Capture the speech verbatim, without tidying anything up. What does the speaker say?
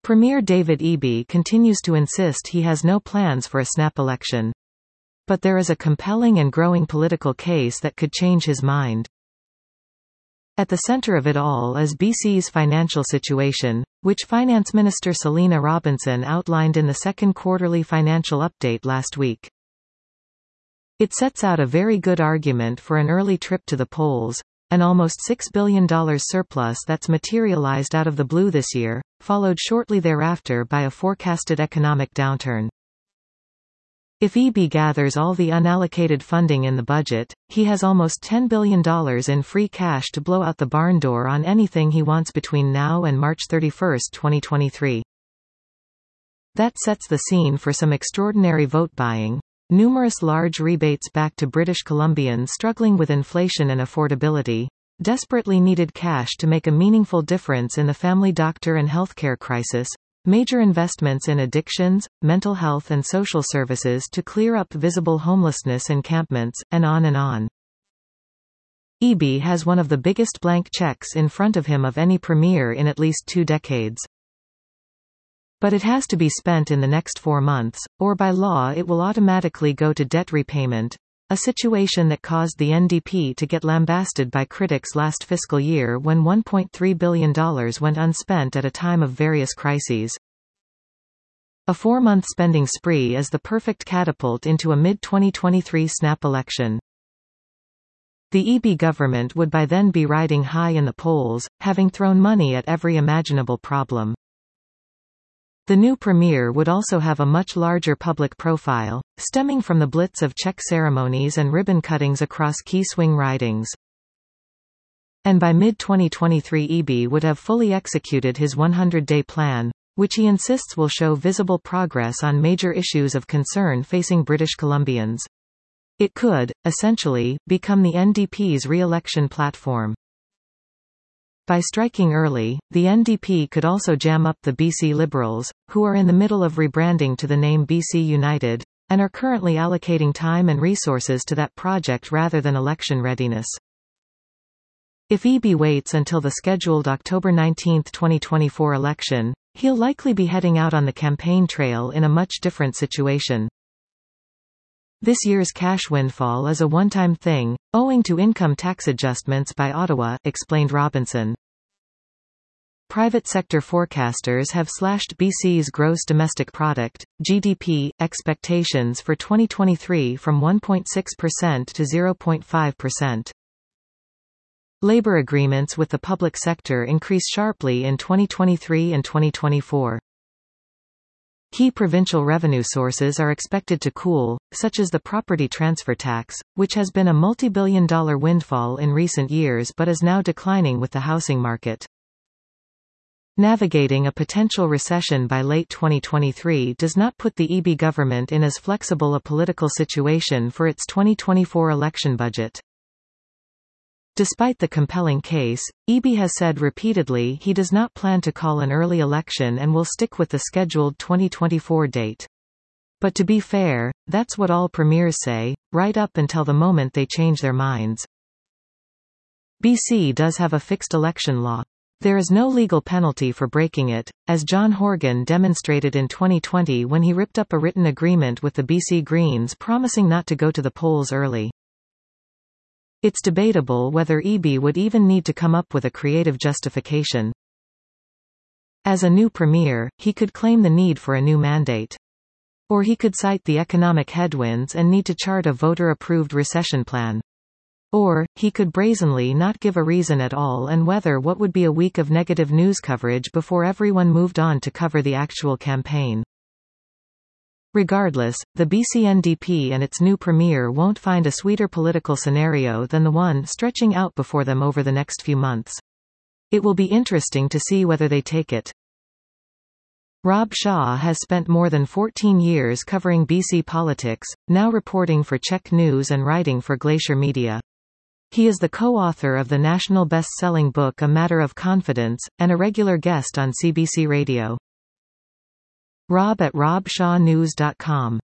Premier David Eby continues to insist he has no plans for a snap election. But there is a compelling and growing political case that could change his mind. At the center of it all is B C's financial situation, which Finance Minister Selina Robinson outlined in the second quarterly financial update last week. It sets out a very good argument for an early trip to the polls, an almost six billion dollars surplus that's materialized out of the blue this year, followed shortly thereafter by a forecasted economic downturn. If Eby gathers all the unallocated funding in the budget, he has almost ten billion dollars in free cash to blow out the barn door on anything he wants between now and March thirty-first, twenty twenty-three. That sets the scene for some extraordinary vote buying. Numerous large rebates back to British Columbians struggling with inflation and affordability, desperately needed cash to make a meaningful difference in the family doctor and healthcare crisis, major investments in addictions, mental health and social services to clear up visible homelessness encampments, and on and on. Eby has one of the biggest blank checks in front of him of any premier in at least two decades. But it has to be spent in the next four months, or by law it will automatically go to debt repayment, a situation that caused the N D P to get lambasted by critics last fiscal year when one point three billion dollars went unspent at a time of various crises. A four-month spending spree is the perfect catapult into a mid twenty twenty-three snap election. The Eby government would by then be riding high in the polls, having thrown money at every imaginable problem. The new premier would also have a much larger public profile, stemming from the blitz of check ceremonies and ribbon cuttings across key swing ridings. And by mid twenty twenty-three Eby would have fully executed his one hundred day plan, which he insists will show visible progress on major issues of concern facing British Columbians. It could, essentially, become the N D P's re-election platform. By striking early, the N D P could also jam up the B C Liberals, who are in the middle of rebranding to the name B C United, and are currently allocating time and resources to that project rather than election readiness. If Eby waits until the scheduled October nineteenth twenty twenty-four election, he'll likely be heading out on the campaign trail in a much different situation. This year's cash windfall is a one-time thing, owing to income tax adjustments by Ottawa, explained Robinson. Private sector forecasters have slashed B C's gross domestic product, G D P, expectations for twenty twenty-three from one point six percent to zero point five percent. Labor agreements with the public sector increase sharply in twenty twenty-three and twenty twenty-four. Key provincial revenue sources are expected to cool, such as the property transfer tax, which has been a multi-billion dollar windfall in recent years but is now declining with the housing market. Navigating a potential recession by late twenty twenty-three does not put the Eby government in as flexible a political situation for its twenty twenty-four election budget. Despite the compelling case, Eby has said repeatedly he does not plan to call an early election and will stick with the scheduled twenty twenty-four date. But to be fair, that's what all premiers say, right up until the moment they change their minds. B C does have a fixed election law. There is no legal penalty for breaking it, as John Horgan demonstrated in twenty twenty when he ripped up a written agreement with the B C Greens promising not to go to the polls early. It's debatable whether Eby would even need to come up with a creative justification. As a new premier, he could claim the need for a new mandate. Or he could cite the economic headwinds and need to chart a voter-approved recession plan. Or, he could brazenly not give a reason at all and weather what would be a week of negative news coverage before everyone moved on to cover the actual campaign. Regardless, the B C N D P and its new premier won't find a sweeter political scenario than the one stretching out before them over the next few months. It will be interesting to see whether they take it. Rob Shaw has spent more than fourteen years covering B C politics, now reporting for Czech News and writing for Glacier Media. He is the co-author of the national best-selling book A Matter of Confidence, and a regular guest on C B C Radio. Rob at rob shaw news dot com